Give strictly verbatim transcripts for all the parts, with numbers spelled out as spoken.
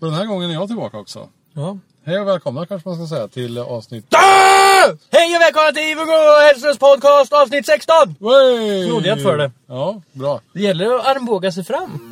För den här gången är jag tillbaka också. Ja. Hej och välkomna kanske man ska säga till avsnitt... Ah! Hej och välkomna till Ivo och Hälsons podcast avsnitt sexton! Wey! Snodighet för det. Ja, bra. Det gäller att armbåga sig fram.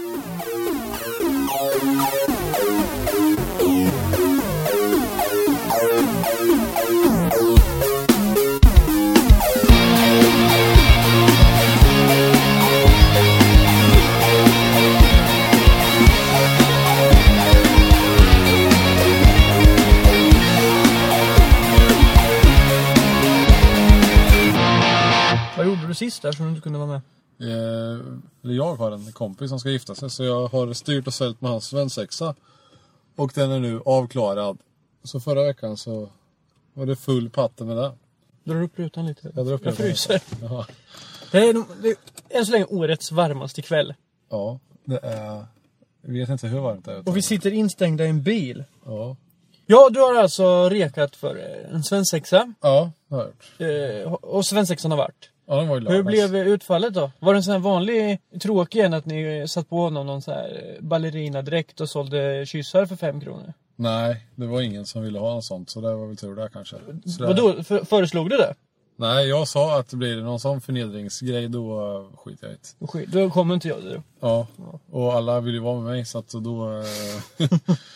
Vad gjorde du sist där som du inte kunde vara med? Eh, jag har en kompis som ska gifta sig, så jag har styrt och sålt med hans svensexa. Och den är nu avklarad. Så förra veckan så var det full patte med det. Drar upp rutan lite? Jag drar upp jag rutan. fryser. Ja. Det är, det är än så länge årets varmaste kväll. Ja, det är... Jag vet inte hur varmt det är. Och vi sitter instängda i en bil. Ja. Ja, du har alltså rekat för en svensexa. Ja, det har jag gjort. Eh, och svensexan har varit. Ja, det var ju Hur lördags. blev utfallet då? Var det en sån här vanlig tråkig en att ni satt på honom någon så här ballerinadräkt och sålde kyssar för fem kronor? Nej, det var ingen som ville ha något sånt, så det var väl tur där kanske. Så där... Vadå? För, föreslog du det? Nej, jag sa att det blir någon sån förnedringsgrej, då uh, skiter jag i det. Skit, då kommer inte jag det. Ja, och alla ville ju vara med mig, så att då... Uh...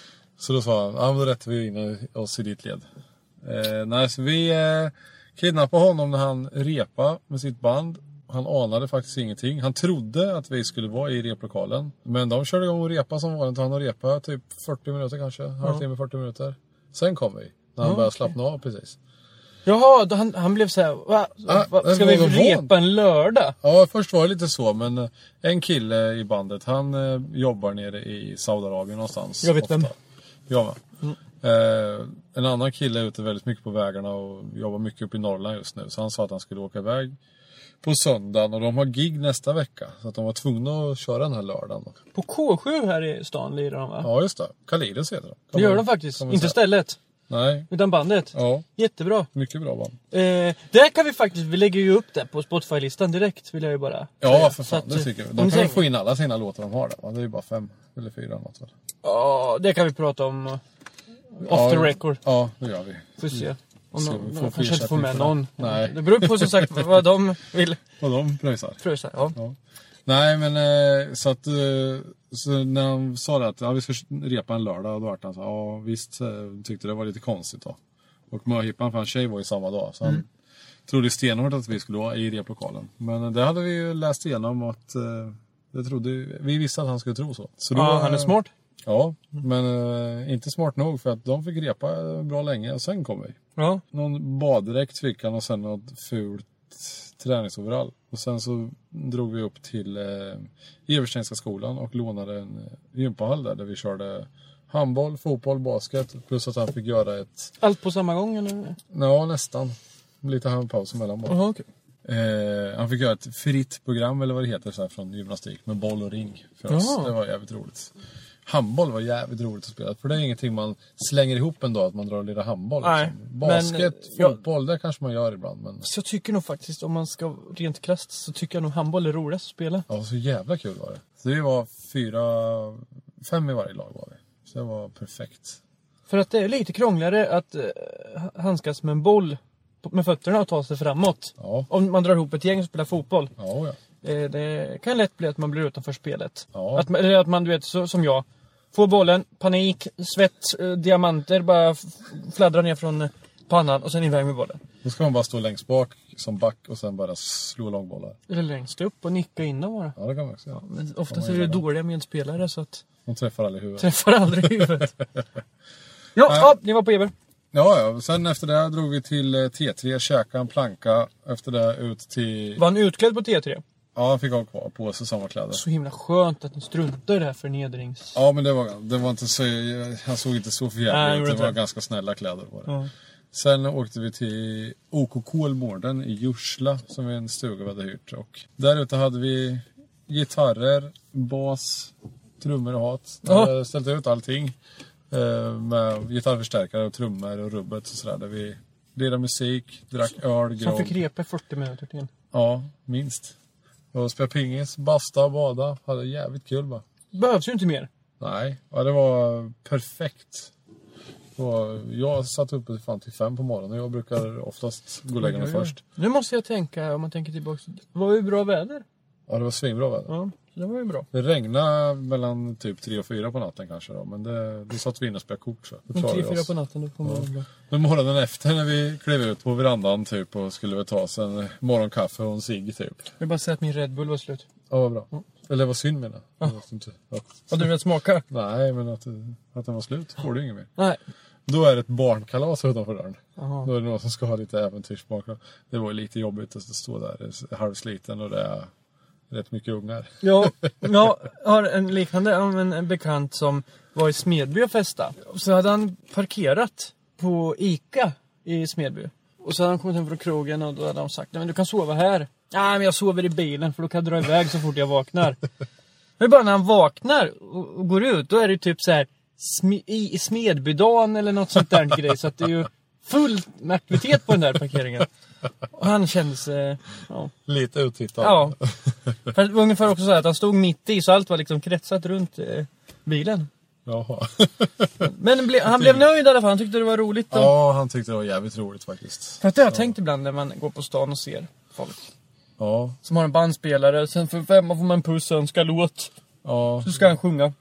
så då sa han, ja men då rättar vi in oss i ditt led. Uh, nej, så vi uh, kidnappade honom när han repa med sitt band. Han anade faktiskt ingenting. Han trodde att vi skulle vara i replokalen. Men de körde igång och repa som vanligt. Han har repa typ fyrtio minuter kanske. Halvtimme, fyrtio minuter. Sen kom vi. När han Ja, började okej. slappna av precis. Jaha, då han, han blev så här, va? Ah, va? Ska vi vad var repa en lördag? Ja, först var det lite så. Men eh, en kille i bandet, han eh, jobbar nere i Saudiarabien någonstans. Jag vet ofta. vem. Jag med. Mm. Eh, en annan kille är ute väldigt mycket på vägarna och jobbar mycket upp i Norrland just nu. Så han sa att han skulle åka iväg på söndagen, och de har gig nästa vecka. Så att de var tvungna att köra den här lördagen. På K sju här i stan lirar de, va? Ja, just det. Kalides heter de. Det gör de faktiskt. Inte säga. stället, Nej, utan bandet. ja. Jättebra. Mycket bra band. Eh, där kan vi faktiskt, vi lägger ju upp det på Spotify-listan direkt, vill jag ju bara Ja, säga. för Så fan, att, det tycker vi. om De ni kan ju säger- få in alla sina låtar de har där, va? Det är ju bara fem eller fyra eller något, väl? Ja, det kan vi prata om uh, off Ja, the record. Ja, det gör vi. Får se. Om Så någon, vi får någon få kanske inte får ersättning med för det. någon. Nej. Det beror på som sagt vad de vill Och de pröjsar. pröjsa. Ja. Ja. Nej, men eh, så att eh, så när de sa det att ja, vi ska repa en lördag, och då var han så ja visst, eh, tyckte det var lite konstigt då. Och möhippan för en tjej var ju samma dag, så han Mm. trodde stenhårt att vi skulle vara i replokalen. Men det hade vi ju läst igenom att eh, det trodde vi visste att han skulle tro så. Så då, Ja, han är smart. Ja, men eh, inte smart nog, för att de fick repa bra länge och sen kom vi. Ja. Någon baddräkt fick han och sen något fult träningsoverall. Och sen så drog vi upp till eh, Everstenska skolan och lånade en eh, gympahall där, där vi körde handboll, fotboll, basket. Plus att han fick göra ett, Allt på samma gång eller? ja nästan, lite handpaus emellan bara. Jaha, okej. Eh, han fick göra ett fritt program eller vad det heter så här, från gymnastik med boll och ring för oss. Jaha. Det var jävligt roligt. Handboll var jävligt roligt att spela, för det är ingenting man slänger ihop en dag, att man drar lite handboll. Nej, Liksom. Basket, men, ja. fotboll, det kanske man gör ibland. Men Så jag tycker nog faktiskt, om man ska rent krasst, så tycker jag nog handboll är roligast att spela. ja, så jävla kul var det. Så vi var fyra, fem i varje lag var vi. Så det var perfekt. För att det är lite krångligare att uh, handskas med en boll på- med fötterna och ta sig framåt. Ja, Om man drar ihop ett gäng och spelar fotboll. ja, ja. Eh, det kan lätt bli att man blir utanför spelet. Ja. Att, man- eller att man, du vet, så, som jag. Får bollen, panik, svett, eh, diamanter bara f- fladdrar ner från eh, pannan och sen iväg med bollen. Då ska man bara stå längst bak som back och sen bara slå långbollar. Eller längst upp och nicka innan bara. Ja, det kan man också göra. Men oftast man är det göra. dåliga medspelare så att De träffar aldrig i huvudet. träffar aldrig i huvudet. Ja, Nej. ja, ni var på Eber. Ja, ja. Sen efter det drog vi till eh, T tre, käka en planka. Efter det ut till... Var han utklädd på T tre? Ja, han fick ha kvar på sig samma kläder. Så himla skönt att ni struntar i det här förnedrings... Ja, men det var, det var inte så... Han såg inte så Nej, förjävligt ut. gjorde Det var inte. ganska snälla kläder på det. Ja. Sen åkte vi till O K Kolmården i Jursla, som är en stuga vi hade hyrt. Och där ute hade vi gitarrer, bas, trummor och hat. Vi Ja. hade ställt ut allting. Eh, med gitarrförstärkare och trummor och rubbet och sådär. Där vi lirade musik, drack öl, Som fick grogg. repa i fyrtio minuter till. Ja, minst. Och spelade pingis, basta, bada. Hade jävligt kul bara. Behövs ju inte mer. Nej, ja, det var perfekt. Och jag satt uppe fan till fem på morgonen och jag brukar oftast gå och lägga mig först. Nu måste jag tänka, om man tänker tillbaka, det var ju bra väder. Ja, det var svinbra väder. Ja, det var ju bra. Det regnade mellan typ tre och fyra på natten kanske då, men det, det satt vi in och spelade kort så. Det klarade tre, vi fyra oss. på natten, då kommer ja. bra. Men morgonen efter när vi klev ut på verandan typ och skulle väl ta sig en morgonkaffe och en cigg typ. Jag vill bara säga att min Red Bull var slut. Ja, vad bra. Mm. Eller vad synd med det. Ja. Jag vet inte. Ja. Har du velat smaka? Nej, men att, att den var slut får du inget mer. Nej. Då är det ett barnkalas utanför dörren. Aha. Då är det någon som ska ha lite äventyrssmak. Det var lite jobbigt att stå där halvsliten och det är rätt mycket ungar. Ja, jag har en liknande en, en bekant som var i Smedby och festa. Så hade han parkerat på Ica i Smedby. Och så hade han kommit hem från krogen och då hade de sagt: nej, men du kan sova här. Nej, men jag sover i bilen för då kan jag dra iväg så fort jag vaknar. Men bara när han vaknar och, och går ut, då är det typ så här sm- i, i Smedbydagen eller något sånt där grej. Så att det är ju full aktivitet på den där parkeringen. Och han kände sig... Ja. Lite uttittad. Ja. För det var ungefär också så här att han stod mitt i så allt var liksom kretsat runt eh, bilen. Jaha. Men ble, han blev nöjd i alla fall. Han tyckte det var roligt. Då. Ja, han tyckte det var jävligt roligt faktiskt. För att det har jag tänkt ibland när man går på stan och ser folk. Ja. Som har en bandspelare. Sen för femma får man en puss och önskar låt. Ja. Så ska han sjunga.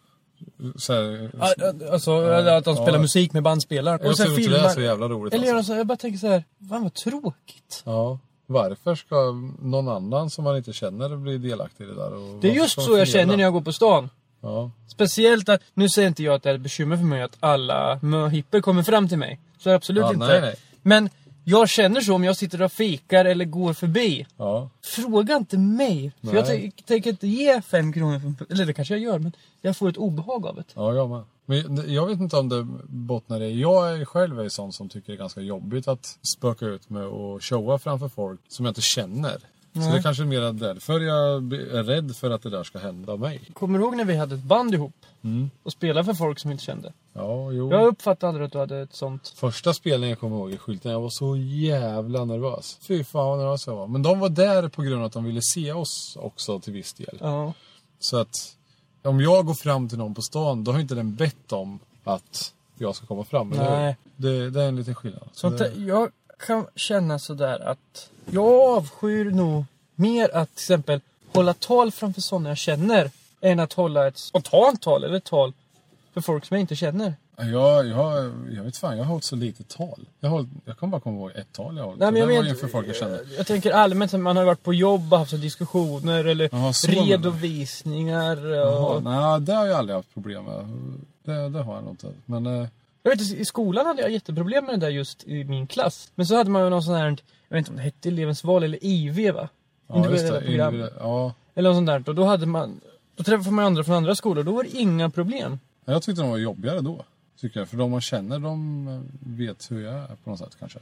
Så här, Alltså ja, att han spelar ja. musik med bandspelaren. Jag tror inte det är så jävla roligt. Eller alltså. så, jag bara tänker så här, fan vad tråkigt. Ja. Varför ska någon annan som man inte känner bli delaktig i det där? Och det är just så jag känner när jag går på stan. Ja. Speciellt att, nu säger inte jag att det är ett bekymmer för mig att alla möhipper kommer fram till mig. Så är det absolut Ja, inte. nej, nej. Men jag känner så om jag sitter och fikar eller går förbi. Ja. Fråga inte mig. För Nej. jag t- tänker inte ge fem kronor för en puss. Eller det kanske jag gör, men jag får ett obehag av det. Ja, jag med. Men jag vet inte om det bottnar i... Jag är själv en sån som tycker det är ganska jobbigt att spöka ut med och showa framför folk som jag inte känner. Så Nej. det är kanske mer därför jag är rädd för att det där ska hända mig. Kommer du ihåg när vi hade ett band ihop? Mm. Och spelade för folk som inte kände? Ja, jo. Jag uppfattade aldrig att du hade ett sånt. Första spelningen jag kommer ihåg i skylten, jag var så jävla nervös. Fy fan vad nervös jag var. Men de var där på grund av att de ville se oss också till viss del. Ja. Så att om jag går fram till någon på stan, då har inte den bett om att jag ska komma fram. Nej. Det, det är en liten skillnad. Så Sånt det... där, jag kan känna sådär att jag avskyr nog mer att till exempel hålla tal framför sådana jag känner än att hålla ett spontant tal eller ett tal för folk som jag inte känner. Jag, jag, jag vet fan, jag har hållit så lite tal. Jag, har, jag kan bara komma ihåg ett tal jag har hållit. Nej, men jag, det var vet, inför folk jag känner. jag tänker allmänt att man har varit på jobb och haft så diskussioner eller Jaha, så redovisningar. Och... Jaha, nej, det har jag aldrig haft problem med. Det, det har jag nog inte. Men... Eh... Jag vet, i skolan hade jag jätteproblem med det där just i min klass. Men så hade man ju någon sån här, jag vet inte om det hette elevens val eller I V, va? Ja, just det. Individuella, ja. Eller något sånt där. Och då hade man, då träffade man andra från andra skolor. Då var det inga problem. Jag tyckte de var jobbigare då. Tycker jag. För de man känner, de vet hur jag är på något sätt kanske.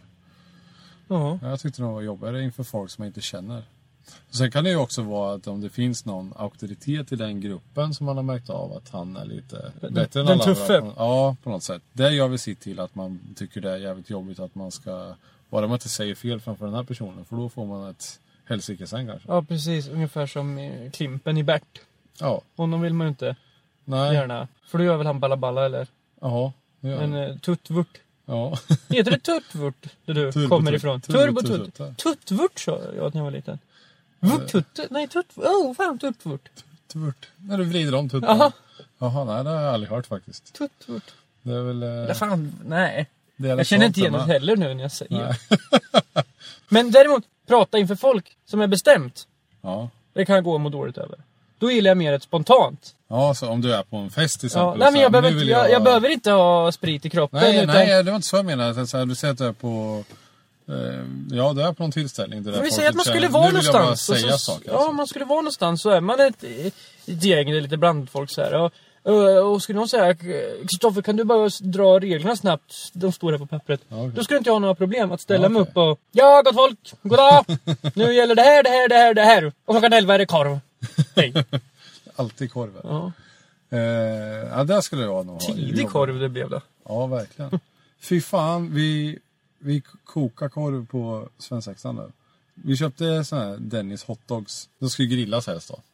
Ja. Jag tyckte de var jobbigare inför folk som man inte känner. Sen kan det ju också vara att om det finns någon auktoritet i den gruppen som man har märkt av att han är lite den, bättre än den alla tuffe. andra. Ja, på något sätt. Det gör vi sitt till att man tycker det är jävligt jobbigt att man ska, bara man inte säger fel framför den här personen. För då får man ett helsike sen kanske. Ja, precis. Ungefär som i Klimpen i Bert. Ja. Honom vill man ju inte Nej. gärna. För då gör väl han ballaballa eller? Jaha. Ja. En uh, tuttvurt. Ja. Heter det tuttvurt där du Turbo kommer tutt. ifrån? Turbo Turbo tutt. tutt. Tuttvurt så jag när jag var liten. Vurtutt? Nej, tuttvurt. Åh, oh, fan tuttvurt. Tuttvurt. När du vrider om tutten. Jaha. Jaha, nej det har jag aldrig hört faktiskt. Tuttvurt. Det är väl... Eh, Ja, fan, nej. det är Jag känner sånt inte igen det man- heller nu när jag säger Nej. det. Men däremot, prata inför folk som är bestämt. Ja. Det kan jag gå och må dåligt över. Då gillar jag mer ett spontant. Ja, så om du är på en fest till Ja, exempel. nej, och men så jag här, behöver, nu inte, vill jag, jag behöver inte ha sprit i kroppen. Nej, utan, nej, det var inte så jag menade. Att, så här, du säger att du är på... Eh, ja, du är på någon tillställning. Där vi folk säger att man säger, skulle vara nu vill jag bara någonstans. och säga så, saker. ja, Alltså. man skulle vara någonstans. Så är man ett, ett gäng, det är lite blandat folk så här. Och, och, och skulle någon säga, Kristoffer, kan du bara dra reglerna snabbt? De står här på pappret. Ja, okej. Då skulle inte jag ha några problem att ställa Ja, mig okej. upp och... Ja, gott folk! Goddag! Nu gäller det här, det här, det här, det här. Och klockan elva är det korv. Hej. Alltid korv. Ja. Eh, ja, där skulle jag nog ha. Tidig jobba. korv det blev det. Ja, verkligen. Fy fan, vi, vi kokar korv på svensexan nu. Vi köpte såna här Dennis hotdogs. De skulle grillas helst då.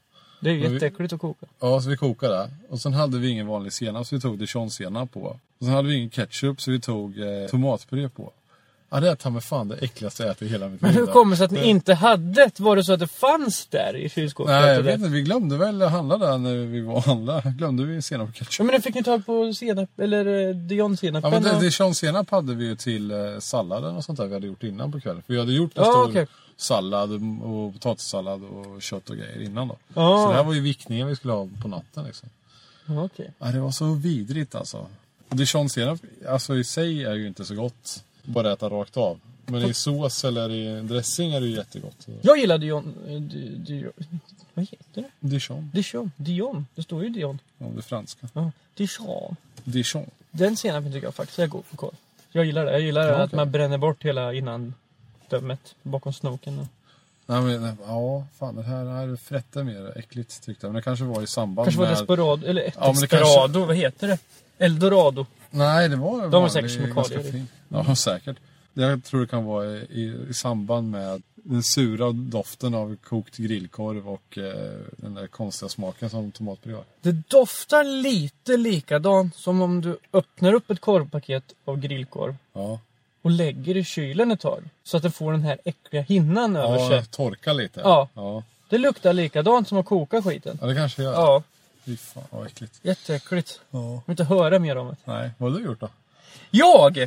Det är ju Men jätteäckligt att koka. Ja, så vi kokade. Och sen hade vi ingen vanlig senap så vi tog dijonsenap på. Och sen hade vi ingen ketchup så vi tog eh, tomatpuré på. Ja, det är ta med fan det äckligaste jag ätit i hela mitt liv. Men hur kommer det sig att ni inte hade det? Var det så att det fanns där i kylskåpet? Nej, jag vet inte. Vi glömde väl handla där när vi var och handla. Glömde vi senap och ketchup. Ja, men det fick ni tag på senap, eller eh, dijonsenapen. Ja, men det, och... dijonsenap hade vi ju till eh, salladen och sånt där vi hade gjort innan på kvällen. För vi hade gjort en Ja, stor okej. sallad och potatissallad och kött och grejer innan då. Ja. Så det här var ju vickningen vi skulle ha på natten liksom. Ja, okej. Ja, det var så vidrigt alltså. Och dijonsenap alltså i sig är ju inte så gott. Bara äta rakt av. Men i sås eller i dressing är det ju jättegott. Jag gillar dijon... eh, di, di, vad heter det? Dijon. Dijon. Dijon. Det står ju dijon. Ja, det är franska. Ja. Dijon. Dijon. Den senapen tycker jag faktiskt är god för korv. Jag gillar det. Jag gillar Ja, att okej. man bränner bort hela innan dömet bakom snoken. Nej men ja, fan det här är frätte mer äckligt tyckte jag. Men det kanske var i samband Kanske var med... Desperado, eller Ja, men det Desperado, kanske- vad heter det? Eldorado. Nej, det var De har säkert kemikalier ganska i. fin. Ja, säkert. Jag tror det kan vara i, i, i samband med den sura doften av kokt grillkorv och eh, den där konstiga smaken som tomatpuré har. Det doftar lite likadant som om du öppnar upp ett korvpaket av grillkorv Ja, och lägger i kylen ett tag. Så att det får den här äckliga hinnan över ja sig. torka lite. Ja. ja. Det luktar likadant som att koka skiten. Ja, det kanske gör. Ja, Fy fan, vad äckligt. jätteäckligt. Ja. Jag vill inte höra mer om det. Nej, vad har du gjort då? Jag?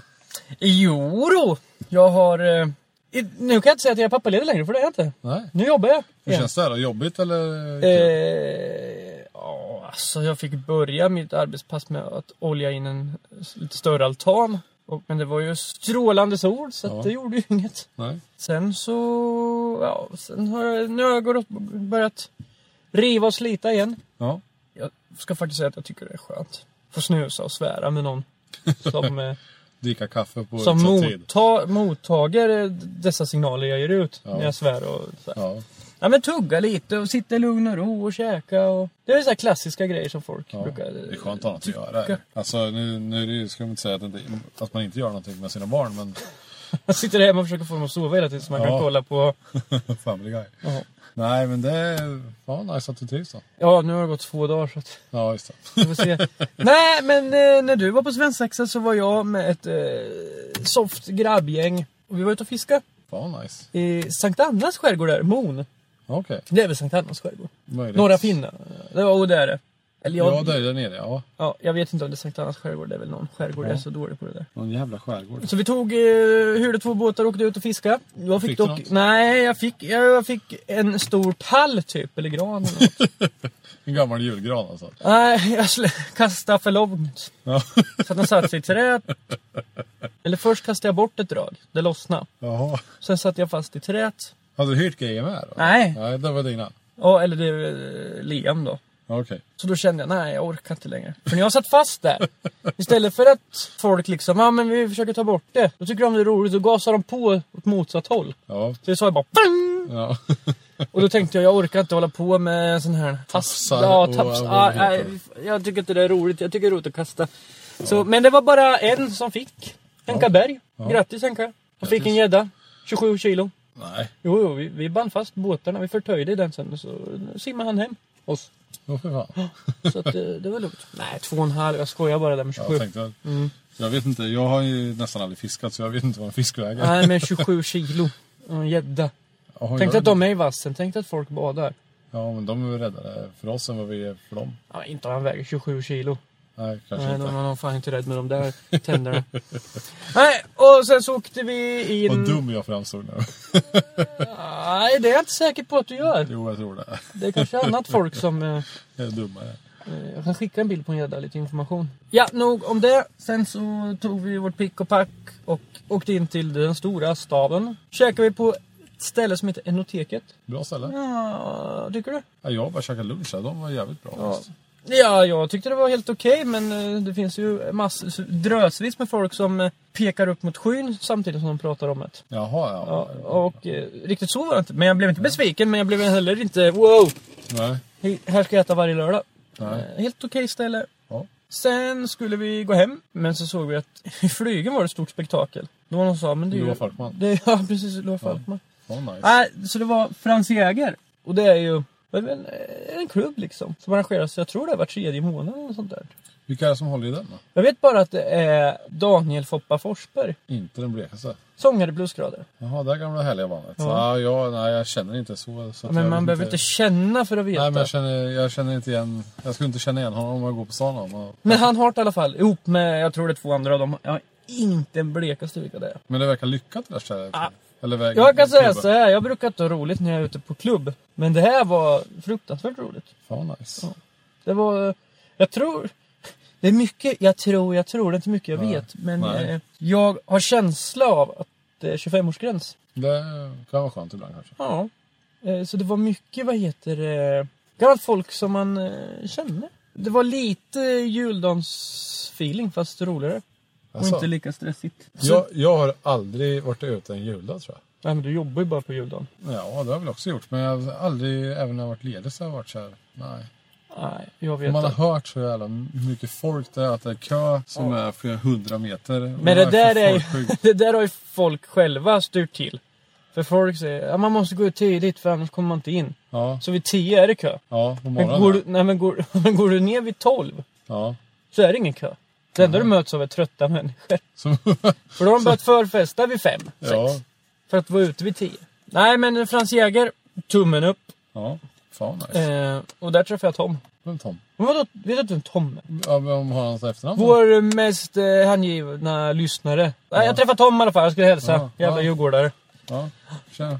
Jo då. Jag har... Eh, i- nu kan jag inte säga att jag är pappaledig längre, för det är jag inte. Nej. Nu jobbar jag. Hur igen. känns det här? Jobbigt eller? Eh, ja, alltså jag fick börja mitt arbetspass med att olja in en lite större altan. Och, men det var ju strålande sol, så Ja. att det gjorde ju inget. Nej. Sen så... Ja, sen har jag, nu har jag gått upp och börjat riva och slita igen. Ja. Jag ska faktiskt säga att jag tycker det är skönt. Få snusa och svära med någon som, eh, Dricka kaffe på som utsatt tid. motta, mottager eh, dessa signaler jag ger ut Ja. när jag svär och så här. Ja. Ja, men tugga lite och sitta i lugn och ro och käka. Och... Det är så här klassiska grejer som folk Ja, brukar... det är skönt att ha något att göra. Alltså nu, nu är det ju, ska man inte säga att, det, inte- att man inte gör någonting med sina barn, men Man sitter hemma och försöker få dem att sova hela tiden så man Ja. kan kolla på... Family Guy. Ja. Nej, men det är fan nice att du trivs då. Ja, nu har det gått två dagar så att... Ja, just det. Vi får se. Nej, men eh, när du var på svensexa så var jag med ett eh, soft grabbgäng. Och vi var ute och fiskade Fan nice. i Sankt Annas skärgård där, Mon. Okej. Det är väl Sankt Annas skärgård? Möjligt. Några finnar. Det var och det är det. Eller jag, Ja, där är där nere, ja. ja, jag vet inte om det är Sankt Annas skärgård. Det är väl någon skärgård. Ja. Jag är så dålig på det där. Någon jävla skärgård. Så vi tog, eh, hyrde två båtar och åkte ut och fiska. Jag fick, Fick du dock, något? nej, jag fick, jag fick en stor pall typ, eller gran eller något. En gammal julgran alltså. Nej, jag slä- kastade för långt. Ja. Så att den satt sig i träet. Eller först kastade jag bort ett drag. Det lossnade. Jaha. Sen satt jag fast i träet. Hade du hyrt grejer med då? Nej. Nej, det var dina. Ja, eller det är Liam då. Ja, okej. Så då kände jag, nej jag orkar inte längre. För när jag satt fast där, istället för att folk liksom, ja men vi försöker ta bort det. Då tycker de det är roligt, då gasar de på åt motsatt håll. Ja. Så det sa jag bara, bang! Ja. Och då tänkte jag, jag orkar inte hålla på med sån här fast... Tafsar Ja, och taps, vad ja, det heter. nej, jag tycker inte det är roligt, jag tycker det är roligt att kasta. Så, men det var bara en som fick. Henka Berg. Ja. Grattis Henka. Han Grattis. fick en gädda. tjugosju kilo. Nej. Jo, jo vi, vi band fast båtarna, vi förtöjde den sen och så simmade han hem oss. Åh för fan. Så att det, det var lugnt. Nej, två och en halv, jag skojar bara där med tjugosju. Jag tänkte, Mm. jag vet inte, jag har ju nästan aldrig fiskat så jag vet inte vad en fisk väger. Nej, men tjugosju kilo. Och en gädda. Jaha, Tänk gör att de är i vassen, tänk att folk badar. Ja, men de är väl räddare för oss än vad vi är för dem. Ja, inte om han väger tjugosju kilo. Nej, kanske Nej, inte. de var nog fan inte rädd med de där tänderna. Nej, och sen så åkte vi in... Vad dum jag framstod nu. Nej, det är jag inte säker på att du gör. Jo, jag tror det. Det är kanske annat folk som... Eh, Jag är dummare. eh, jag kan skicka en bild på en gädda, lite information. Ja, nog om det. Sen så tog vi vårt pick och pack och åkte in till den stora staden. Käkade vi på ett ställe som heter Enoteket. Bra ställe. Ja, tycker du? Ja, jag bara käkade lunch här. De var jävligt bra. Ja. faktiskt. Ja, jag tyckte det var helt okej, men eh, det finns ju massor, drösvis med folk som eh, pekar upp mot skyn samtidigt som de pratar om det. Jaha, ja. Ja, och eh, riktigt så var det inte. Men jag blev inte besviken, men jag blev heller inte wow! Nej. He- här ska jag äta varje lördag. Nej. Eh, helt okej ställe. Ja. Sen skulle vi gå hem, men så såg vi att i flygen var det ett stort spektakel. Då var någon som sa, men det är ju... Loa Falkman. Det, ja, precis, Loa Falkman. Ja, nice. Nej, så det var Frans Jäger. Och det är ju Det är väl en, en klubb liksom. Som arrangeras, jag tror det var tredje månaden eller sånt där. Vilka är det som håller i den då? Jag vet bara att det är Daniel Foppa Forsberg. Inte den blekaste. Sångare Plusgrader. Jaha, det gamla härliga bandet. Ja. Ja, jag, nej, jag känner inte så. så Ja, att men jag man vet behöver inte känna för att veta. Nej, men jag känner, jag känner inte igen. Jag skulle inte känna igen honom om jag går på stan. Om Men han har det i alla fall. Ihop med, jag tror det är två andra av dem. Jag har inte en blekaste vilka det är. Men det verkar lyckat det där stället. Ah. Eller väg, Jag kan säga klubben. så här, jag brukar inte ha roligt när jag är ute på klubb. Men det här var fruktansvärt roligt. Fan vad nice. Ja. Det var, jag tror, det är mycket, jag tror, jag tror, det är inte mycket jag Nej. vet. Men Nej. eh, jag har känsla av att det är tjugofemårsgräns. Det kan vara skönt ibland kanske. Ja. Eh, så det var mycket, vad heter det, gammalt folk som man eh, känner. Det var lite juldansfeeling fast roligare. Och Alltså, inte lika stressigt. Så, jag, jag har aldrig varit ute en juldag tror jag. nej, men du jobbar ju bara på juldagen. Ja, det har jag väl också gjort. Men jag har aldrig, även när jag har varit ledig så har jag varit så här. Nej. Nej, jag vet Man har inte. hört så jävla mycket folk där, att det är kö som är flera hundra meter. Men det där, för är, folksjuk. det där har ju folk själva styrt till. För folk säger att man måste gå ut tidigt för annars kommer man inte in. Ja, Så vid tio är det kö. ja, på Men går, morgonen. du, nej, men går, men går du ner vid tolv Ja. så är det ingen kö. Det enda du möts av är trötta människor. Så, För då har de börjat förfesta vid fem, sex. ja, För att vara ute vid tio. Nej, men Frans Jäger, tummen upp. ja, fan nice. Eh, och där träffade jag Tom. Vem Tom? Men vadå, vet du inte vem Tom är? Ja, men om har hans efternamn? Vår mest eh, hängivna lyssnare. Nej, jag träffade Tom i alla fall, jag skulle hälsa. Ja, Jävla ja. djurgårdare. Ja, tjena.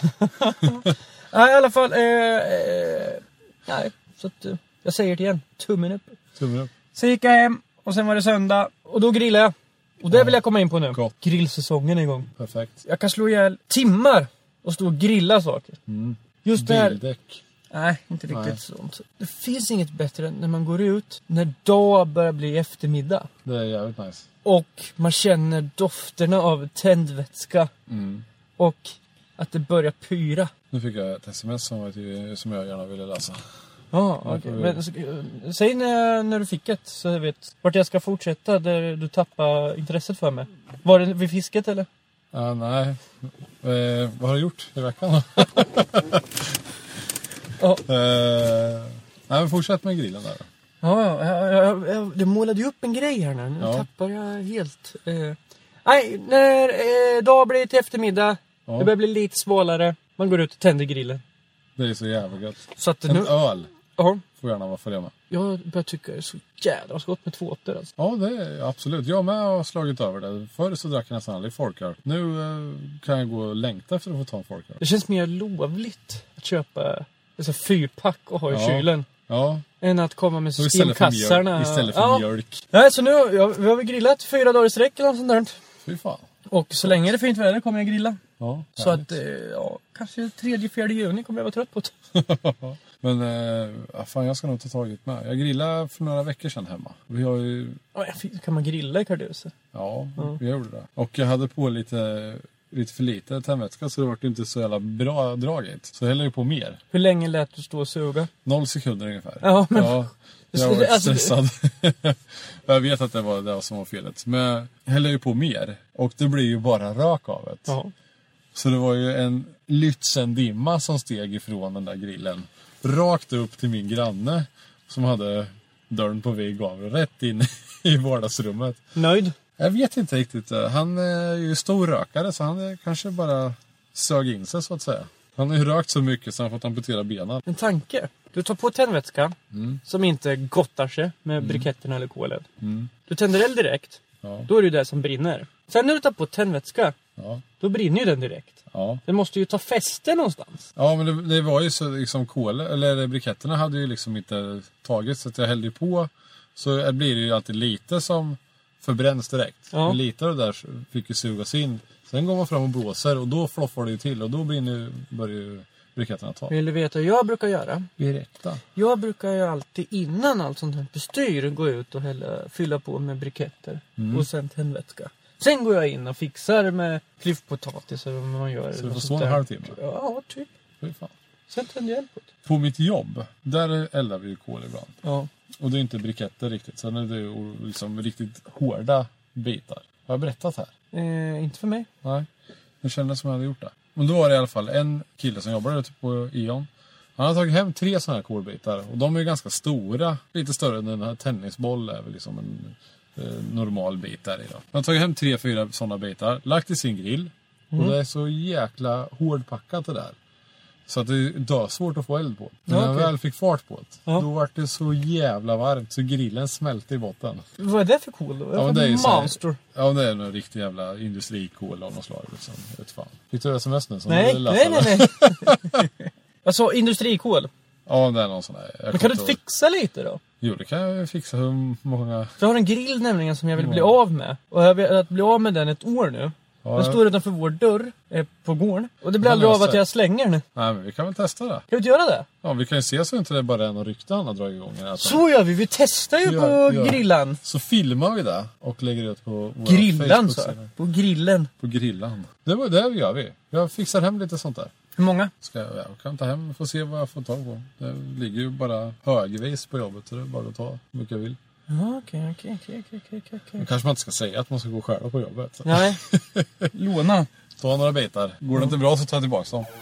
Nej, i alla fall. Eh, eh, nej, så att, eh, jag säger det igen. Tummen upp. Tummen upp. Så gick jag hem och sen var det söndag. Och då grillade jag. Och det vill jag komma in på nu. Gott. Grillsäsongen är igång. Perfekt. Jag kan slå ihjäl timmar och stå och grilla saker. Mm. Just det här. Bildäck. Nej, inte riktigt Nej. sånt. Det finns inget bättre än när man går ut. När dag börjar bli eftermiddag. Det är jävligt nice. Och man känner dofterna av tändvätska. Mm. Och att det börjar pyra. Nu fick jag ett sms som, var till, som jag gärna ville läsa. Ja, Ja, okej. får vi- Men så- säg när, när du fick ett så jag vet vart jag ska fortsätta där du tappar intresset för mig. Var det vid fisket eller? Ja, nej. Eh, vad har du gjort i veckan då? Ja, eh, nej, men fortsätt med grillen där då. ja, ja, ja, ja, ja det målade ju upp en grej här nu. Nu Ja. tappar jag helt. Eh. Nej, när eh, dag blir till eftermiddag. Ja. Det börjar bli lite svalare. Man går ut och tänder grillen. Det är så jävla gött. Så att En nu, öl ja, får gärna vara följa med. jag börjar tycka det är så jävla gott med två åttor alltså. Ja, det är absolut. Jag med har slagit över det. Förr så drack jag nästan aldrig folköl. Nu eh, kan jag gå och längta efter att få ta en folköl. Det känns mer lovligt att köpa alltså, fyrpack och ha i Ja. kylen. Ja, Än att komma med och istället för systemkassarna. mjölk. Istället för ja. mjölk. Nej, så nu ja, vi har vi grillat fyra dagar i sträck eller något sånt där. Fy fan. Och så länge det är fint väder kommer jag grilla. Ja, Så härligt. att, eh, ja, kanske tredje, fjärde juni kommer jag vara trött på det. Men eh, ja, fan, jag ska nog ta tag i det med. Jag grillade för några veckor sedan hemma. Vi har ju, Ja, kan man grilla i kardhuset? ja, Ja. vi gjorde det. Och jag hade på lite, lite för lite tändvätska så det var inte så jävla bra dragigt. Så jag hällde ju på mer. Hur länge lät du stå och suga? Noll sekunder ungefär. Ja, men- Ja, jag var Alltså, stressad. jag vet att det var det som var felet. Men jag hällde ju på mer. Och det blir ju bara rök av det. Ja. Så det var ju en Lützendimma som steg ifrån den där grillen. Rakt upp till min granne som hade dörren på vägg av. Rätt in i vardagsrummet. Nöjd? Jag vet inte riktigt. Han är ju stor rökare så han kanske bara sög in sig så att säga. Han har ju rökt så mycket så han fått amputera benen. En tanke. Du tar på tändvätska Mm. som inte gottar sig med briketterna eller kolet. Mm. Du tänder eld direkt. Ja, Då är det ju det som brinner. Sen när du tar på tändvätska, ja, då brinner ju den direkt. ja. Den måste ju ta fäste någonstans. Ja, men det, det var ju så liksom kol, eller briketterna hade ju liksom inte tagit så att jag hällde ju på. Så blir det ju alltid lite som förbränns direkt. Ja. Men lite av det där fick ju sugas in. Sen går man fram och blåser och då floffar det ju till och då brinner ju, börjar ju briketterna ta. Vill du veta vad jag brukar göra? Berätta. Jag brukar ju alltid innan allt sånt här bestyr gå ut och hälla, fylla på med briketter. Mm. Och sen tändvätska. Sen går jag in och fixar med klyftpotatis eller vad man gör. Så du något får sånt stå en där. halvtimme? Ja, typ. Fy fan. Sen tänder jag eld på det. På mitt jobb, där eldar vi ju kol ibland. Ja. Och det är inte briketter riktigt. Sen är det ju liksom riktigt hårda bitar. Har jag berättat här? Eh, inte för mig. Nej, jag kände som jag hade gjort det. Men då var det i alla fall en kille som jobbade ute på E O N. Han har tagit hem tre sådana här kolbitar. Och de är ju ganska stora. Lite större än den här tennisboll är väl liksom en eh, normal bit där i då. Han har tagit hem tre, fyra sådana bitar. Lagt i sin grill. Mm. Och det är så jäkla hårdpackat det där. Så att det är svårt att få eld på. När ja, jag okay. väl fick fart på det. Ja. Då var det så jävla varmt så grillen smälte i botten. Vad är det för kol då? Ja, det är ju monster. Ja, det är en riktig jävla industrikol av något slag. Liksom. Vet fan. Fick du sms nu? Nej, nej, nej, nej. Jag sa industrikol. Ja, det är någon sån här. Men kan du fixa lite då? Jo, det kan jag fixa. Hur många... Jag har en grill nämligen som jag vill bli av med. Och jag har velat bli av med den ett år nu. Ja, den står utanför vår dörr eh, på gården. Och det blir aldrig av att jag slänger den. Nej, men vi kan väl testa det. Kan vi inte göra det? Ja, vi kan ju se så inte det är bara en och rykte han har dragit igång. Alltså. Så gör vi. Vi testar ju ja, på ja. grillan. Så filmar vi det och lägger ut på våra grillan så. På grillen. På grillan. Det var det gör vi. Jag fixar hem lite sånt där. Hur många? Ska jag, jag kan ta hem och få se vad jag får tag på. Det ligger ju bara högvis på jobbet så det är bara att ta hur mycket jag vill. Ja, okej, okej, okej, okej, okej. Kanske man inte ska säga att man ska gå själv på jobbet. Så. Nej, låna. Ta några bitar. Går det inte bra så tar jag tillbaka dem.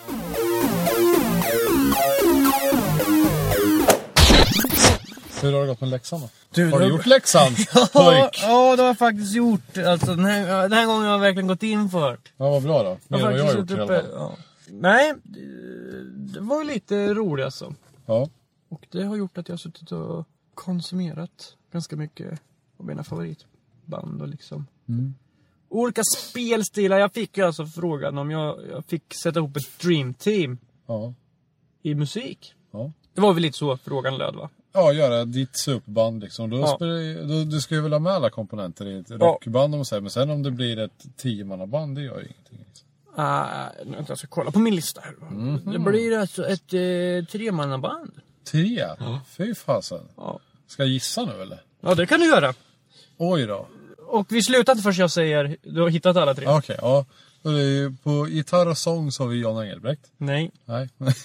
Hur har det gått med läxan då? Du, har du gjort läxan? ja, ja, det har jag faktiskt gjort. Alltså, den, här, den här gången har jag verkligen gått in för. Ja, vad bra då. Mer än vad jag har gjort uppe, i ja. Nej, det var ju lite roligt alltså. Ja. Och det har gjort att jag har suttit och konsumerat ganska mycket av mina favoritband och liksom mm. olika spelstilar. Jag fick ju alltså frågan om jag, jag fick sätta ihop ett Dream Team ja. i musik. Ja. Det var väl lite så frågan löd, va? Ja, göra ditt superband liksom. Då ja. spelar, då, du ska ju väl ha med alla komponenter i ett rockband om säger. Men sen om det blir ett tiomannaband, det gör ju ingenting. Liksom. Uh, jag ska kolla på min lista här. Mm-hmm. Det blir alltså ett eh, tremannaband. Tre? Ja. Fy fasen. Ja. Ska jag gissa nu eller? Ja, det kan du göra. Oj då. Och vi slutar inte först jag säger, du har hittat alla tre. Okej, okay, ja. På gitarr och sång så har vi Jan Engelbrekt. Nej. Nej.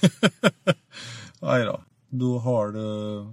Nej då. Då har du...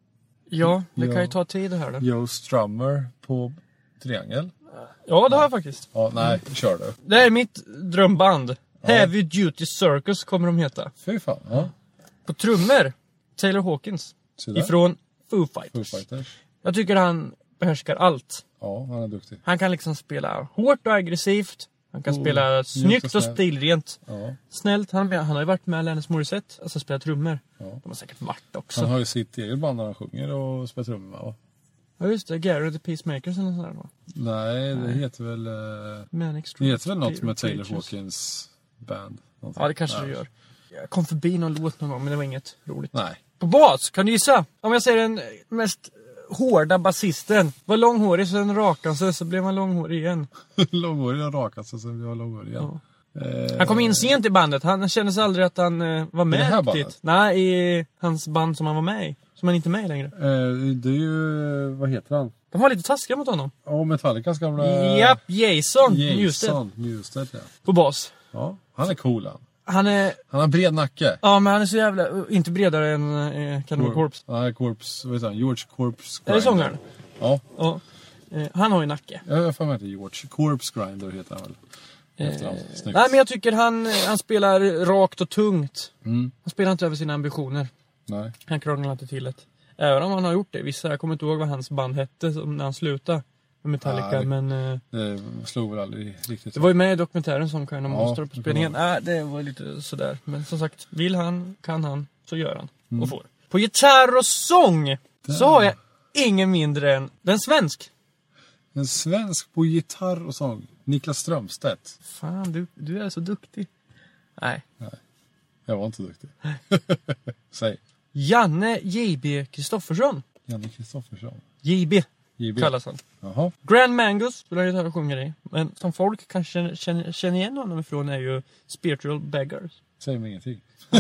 Ja, det kan ju ta tid det här då. Joe Strummer på triangel. Ja, det har jag faktiskt. Ja, nej, kör du. Det är mitt drömband. Ja. Heavy Duty Circus kommer de heta. Fy fan, ja. På trummor, Taylor Hawkins. Ifrån Foo Fighters. Foo Fighters. Jag tycker han behärskar allt. Ja, han är duktig. Han kan liksom spela hårt och aggressivt. Han kan oh, spela snyggt och, och stilrent. Ja. Snällt. Han, han har ju varit med Alanis Morissette. Alltså spelat trummor. Ja. De har säkert varit också. Han har ju sitt eget band när han sjunger och spelar trummor med, va? Ja just det, Gary the Peacemakers eller sådär, va? Nej, det Nej. heter väl... Uh, Manic det heter väl något med Taylor Hawkins band. Någonting. Ja, det kanske Nej. det gör. Jag kom förbi någon låt någon gång, men det var inget roligt. Nej. På bas, kan du gissa? Om jag säger den mest hårda basisten. Var långhårig, så den rakade sig, så blev man långhårig igen. långhårig och rakade sig, så blev man långhårig igen. Ja. Eh... Han kom in sent i bandet. Han kände sig aldrig att han eh, var med. I det här bandet? Nej, i hans band som han var med i. Som han inte är med i längre. Eh, det är ju... Vad heter han? De var lite taskiga mot honom. Ja, oh, Metallicas gamla... Japp, Jason. Jason Newsted, ja. På bas. Ja, han är cool han. Han är... Han har bred nacke. Ja, men han är så jävla... Inte bredare än eh, Cannibal Corp- Corpse. Ja, Corpse... Vad heter han? George Corpse Grinder. Är det sångaren? Ja. Ja. Eh, han har ju nacke. Jag får med inte George. Corpse Grinder heter han väl. Eh, nej, men jag tycker han, han spelar rakt och tungt. Mm. Han spelar inte över sina ambitioner. Nej. Han krånglar inte till det. Även om han har gjort det. Vissa, jag kommer inte ihåg vad hans band hette när han slutade med Metallica. Nej, men, eh, det slog väl aldrig riktigt. Det var ju med i dokumentären som Kind of ja, Monster på spelningen. Nej, det var lite sådär. Men som sagt, vill han, kan han, så gör han. Mm. Och får. På gitarr och sång Där. så har jag ingen mindre än den svensk. En svensk på gitarr och sång. Niklas Strömstedt. Fan, du, du är så duktig. Nej. Nej, jag var inte duktig. Säg. Janne J B Kristoffersson. Janne Kristoffersson. J B. J B. Kallas han. Jaha. Grand Mangus spelar gitarr och sjunger i. Men som folk kanske känner, känner igen honom ifrån är ju Spiritual Beggars. Säger mig ingenting.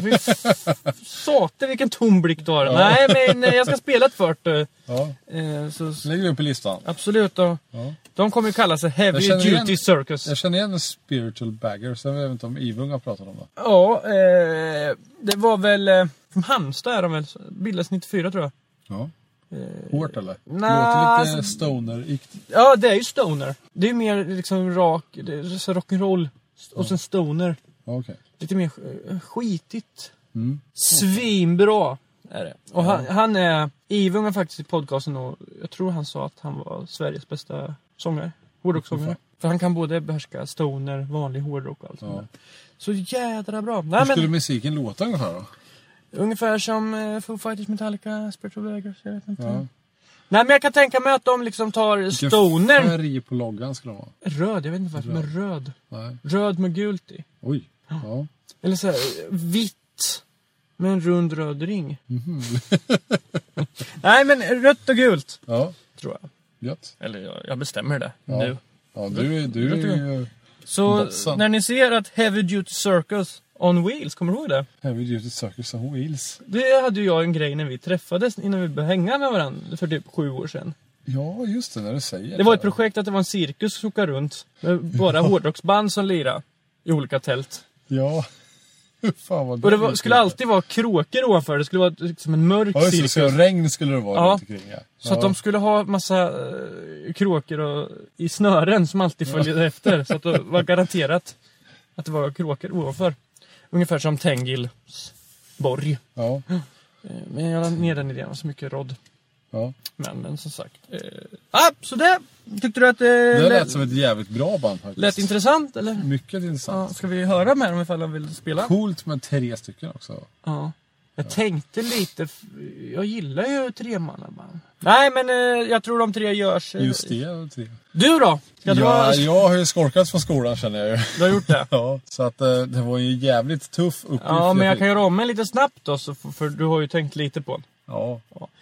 Sate, vilken tom blick du har. Ja. Nej, men jag ska spela ett fört. Ja. Eh, så... Lägger vi upp i listan. Absolut då. Ja. De kommer ju kalla sig Heavy Duty igen, Circus. Jag känner igen en Spiritual Bagger. Så jag vet inte om Ivung har pratat om det. Ja, eh, det var väl eh, från Halmstad är de väl. Bildades nittiofyra tror jag. Ja. Hårt eller? Nah, låter lite stoner-ikt. Ja, det är ju stoner. Det är mer liksom rak, det är så rock'n'roll och sen stoner. Okay. Lite mer skitigt. Mm. Svinbra är det. Och han, han är, Ivung var faktiskt i podcasten och jag tror han sa att han var Sveriges bästa sångare. Hårdrocksångare. För han kan både behärska stoner, vanlig hårdrock och allt Ja. sånt där. Så jädra bra. Hur Nej, skulle men, musiken låta ungefär då? ungefär som uh, Foo Fighters, Metallica, Spiritual Beggars, jag vet inte. Ja. Nej, men jag kan tänka mig att de liksom tar Vilken stoner. färg på loggan skulle det vara? Röd, jag vet inte varför, Röd. men röd. Nej. Röd med gult i. Oj. Ja. Eller så här, vitt med en rund röd ring. Nej, men rött och gult, Ja. tror jag. Gött. Eller jag, jag bestämmer det Ja. nu. Ja, du, du är ju Så Bossan. när ni ser att Heavy Duty Circus on Wheels, kommer du ihåg det? Heavy Duty Circus on Wheels. Det hade ju jag en grej när vi träffades innan vi började hänga med varandra för typ sju år sedan. Ja, just det, när du säger Det var ett projekt att det var en cirkus som åkte runt med bara hårdrocksband som lirade i olika tält. Ja. Fan vad Och det dumt. var, skulle alltid vara kråkor ovanför, det skulle vara liksom en mörk Ja, just det, cirkus. så regn skulle det vara Ja. runt omkring. Ja. Så att de skulle ha massa uh, kråkor och, i snören som alltid följde efter. Så att det var garanterat att det var kråkor ovanför. Ungefär som Tengils borg. Ja. Eh, Men jag la ner den idén, var så mycket rodd. Ja. Men, men som sagt. Eh, ah, så det tyckte du att eh, Det lät, lät som ett jävligt bra band faktiskt. lät intressant, eller? Mycket Ja, intressant. ska vi höra med dem ifall de vill spela? Coolt med tre stycken också. Ja. Jag tänkte lite, f- jag gillar ju tremannaband. Nej, men eh, jag tror de tre görs. eh, Just det, tre. Du då? Ska du, Ja, ha, jag har ju skolkat från skolan känner jag ju. du har gjort det? Ja, så att eh, det var ju jävligt tuff uppgift. Ja, men jag fick. kan göra om mig lite snabbt då, så för, för du har ju tänkt lite på den. Ja,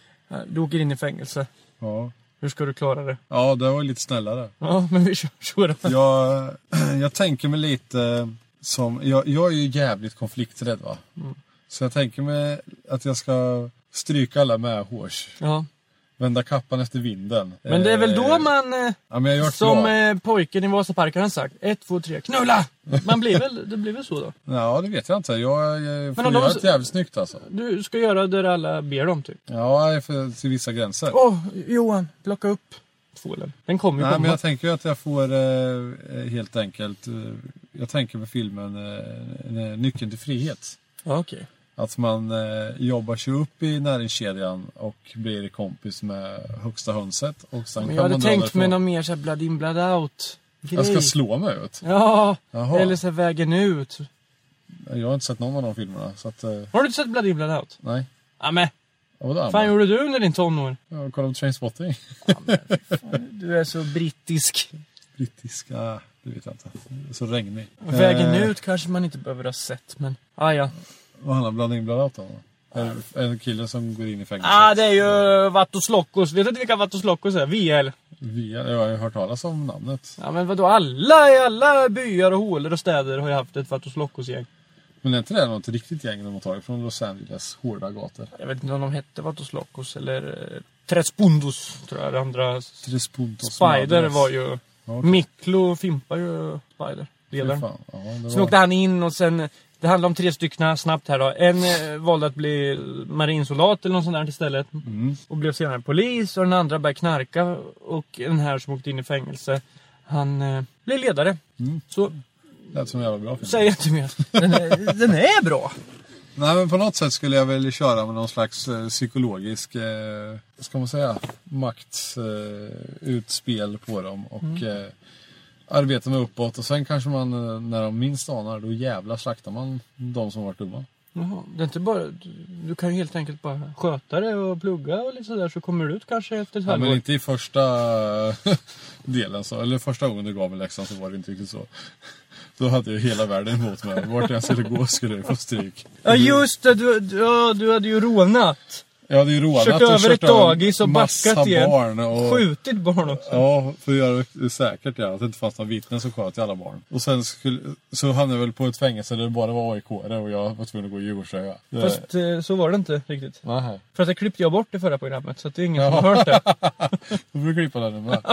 Du åker in i fängelse. ja. Hur ska du klara det? Ja, det var lite snällare. Ja, men vi kör, kör då. Jag, jag tänker mig lite som... Jag, jag är ju jävligt konflikträdd va. Mm. Så jag tänker mig att jag ska stryka alla med hårs. Ja. Vända kappan efter vinden. Men det är väl då Eh, man, eh, Ja, men jag har gjort som bra. eh, pojken i Vasaparken har sagt, ett, två, tre, knulla! Man blir väl, det blir väl så då? Ja, det vet jag inte. Jag, jag får om de- göra ett jävligt snyggt alltså. Du ska göra där alla ber dem typ. Ja, för, till vissa gränser. Åh, Johan, plocka upp tvålen. Den kommer ju Nej, komma. men jag tänker ju att jag får eh, helt enkelt... Eh, jag tänker med filmen eh, Nyckeln till frihet. Ja, okej. Att man eh, jobbar sig upp i näringskedjan och blir kompis med högsta hönset. Och sen Men kan jag hade man dra tänkt därifrån. med någon mer såhär blood in, blood out grej. Jag ska slå mig ut. Ja, Jaha. eller så här vägen ut. Jag har inte sett någon av de filmerna. Så att, eh, Har du inte sett blood in, blood out? nej. Ja, men Ja, vad fan gjorde du under din tonår? Jag kollade på Trainspotting. Du är så brittisk. Brittiska, det vet jag inte. Det är så regnig. Vägen Eh, ut kanske man inte behöver ha sett, men... Ah, ja. Vad handlar bland in bland out om? En, en kille som går in i fängelse. Ah, det är ju Vatos Locos. Vet du inte vilka Vatos Locos är? V L. Via, jag har ju hört talas om namnet. Ja, men vadå? Alla i alla byar och hålor och städer har ju haft ett Vatos Locos-gäng. Men är inte det något riktigt gäng de har tagit från Los Angeles hårda gator? Jag vet inte om de hette Vatos Locos eller eh, Tres Pundos, tror jag. Det andra... Tres Puntos Spider Madres. var ju... Okej. Miklo Fimpa ju Spider. Fy Ledaren. fan. Ja, det Sen var... åkte han in och sen... Det handlar om tre stycken snabbt här då. En eh, valde att bli marinsoldat eller något sånt där istället. Mm. Och blev senare polis. Och den andra började knarka. Och den här som åkte in i fängelse. Han eh, blev ledare. Mm. Så Det lät som en jävla bra film. säger jag inte mer. Den är, den är bra. Nej, men på något sätt skulle jag väl köra med någon slags eh, psykologisk, eh, ska man säga, maktutspel eh, utspel på dem. Och Mm. eh, arbeta med uppåt. Och sen kanske man, eh, när de minst anar, då jävla slaktar man de som varit dumma. Jaha, det är inte bara... Du, du kan ju helt enkelt bara sköta det och plugga och lite sådär. Så kommer du ut kanske efter ett Ja, halvår. men inte i första delen så. Eller första gången du gav mig läxan så var det inte riktigt så. Då hade jag hela världen emot mig. Vart jag skulle gå skulle jag få stryk. Ja just det, du, du, ja, du hade ju rånat. Jag hade ju rånat Kört och över kört ett dagis och massa backat igen. barn och... Skjutit barn också. Ja, för att göra det säkert ja, att det inte fanns några vittnen som sköt till alla barn. Och sen skulle, så hamnade jag väl på ett fängelse där det bara var A I K-are och jag var tvungen att gå i Djursjö. Det... Fast eh, så var det inte riktigt. Nähä. För att det klippte jag bort det förra programmet. Så att det är ingen som har hört det. Då får du klippa den med.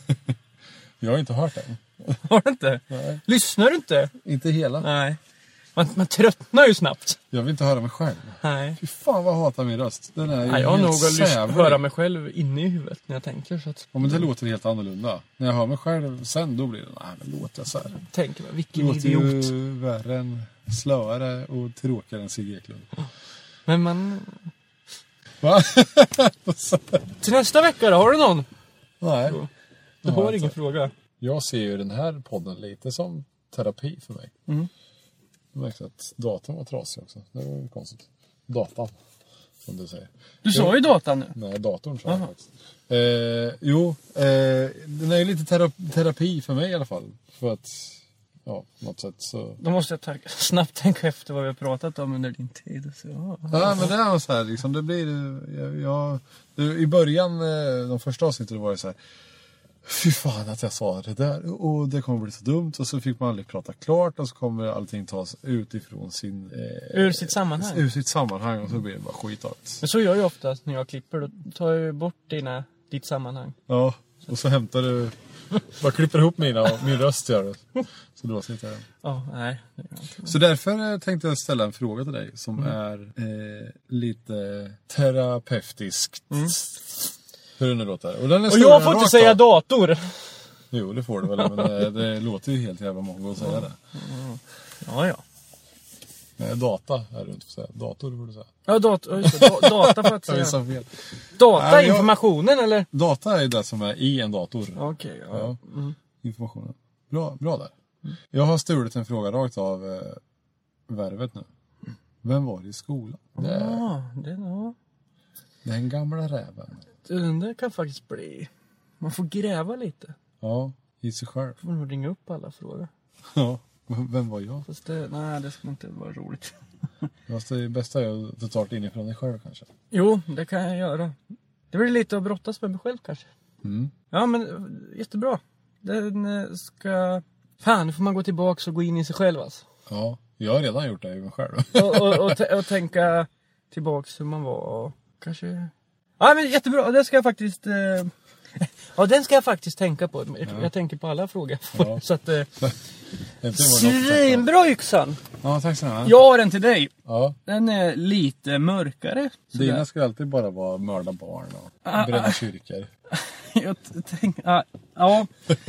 Jag har inte hört den. Har du inte? Nej. Lyssnar du inte? Inte hela. Nej. Man, man tröttnar ju snabbt. Jag vill inte höra mig själv. Nej. Fy fan vad jag hatar min röst. Den är ju Nej, jag har helt nog att sävlig. höra mig själv inne i huvudet när jag tänker. Så att... Ja, men det låter helt annorlunda. När jag hör mig själv sen, då blir det, nej men låter jag så här. Tänker man, Det vilken låter idiot. ju värre än, slöare och tråkigare än Sigge Eklund. Men man... Va? Till nästa vecka då, har du någon? Nej. Du har ingen fråga. Jag ser ju den här podden lite som terapi för mig. Mm. Jag märkte att datorn var trasig också. Det var ju konstigt. Datan, som du säger. Du sa ju datan nu. Nej, datorn sa jag faktiskt. Eh, jo, eh, den är ju lite tera- terapi för mig i alla fall. För att, ja, på något sätt så... Då måste jag ta- snabbt tänka efter vad vi har pratat om under din tid. Så, ja. Ja, men det är så här liksom, det blir... Jag, jag, det, I början, eh, de första avsnitten var det så här... Fy fan att jag sa det där och det kommer bli så dumt och så fick man aldrig prata klart och så kommer allting tas utifrån sin... Eh, Ur sitt sammanhang. Ur sitt sammanhang och så blir det bara skit av det. Men så gör jag oftast när jag klipper. Då tar jag ju bort dina, ditt sammanhang. Ja, och så hämtar du... Bara klipper ihop mina och min röst gör det. Så då sitter jag. Ja, nej. Det gör jag inte. Så därför tänkte jag ställa en fråga till dig som Mm. är eh, lite terapeutiskt. Mm. Hur det nu låter. Och, den är Och stor jag och får inte rak säga av. dator. Jo, det får du väl. Men det, det låter ju helt jävla många att säga det. Ja, ja. Nej, data är det inte för att säga. Dator borde du säga. Ja, dator. Ja, just det. Da- data för att Jag säga. sa fel. Data, Nej, jag- informationen eller? Data är ju det som är i en dator. Okej, ja. Ja, Mm. informationen. Bra, bra där. Jag har stulit en fråga rakt av eh, värvet nu. Vem var det i skolan? Det är Ja, det, ja. den gamla räven. Den där kan faktiskt bli... Man får gräva lite. Ja, i sig själv. Får nog ringa upp alla frågor. Ja, men vem var jag? Fast det, nej, det ska inte vara roligt. Fast det bästa är att ta det inifrån dig själv kanske. Jo, det kan jag göra. Det blir lite att brottas med mig själv kanske. Mm. Ja, men jättebra. Den eh, ska... Fan, nu får man gå tillbaka och gå in i sig själv alltså. Ja, jag har redan gjort det i mig själv. och, och, och, t- och tänka tillbaks hur man var och kanske... Ja, men jättebra. Det ska jag faktiskt... Eh... Ja, den ska jag faktiskt tänka på. Jag, Ja. jag tänker på alla frågor. Ja. Så att... Eh... Inte var något att Svinbra yxan! Ja, tack så mycket. Jag har en till dig. Ja, Den är lite mörkare. Sådär. dina ska alltid bara vara mörda barn och Ah, bränna ah. kyrkor. Jag tänker... Ja. ja.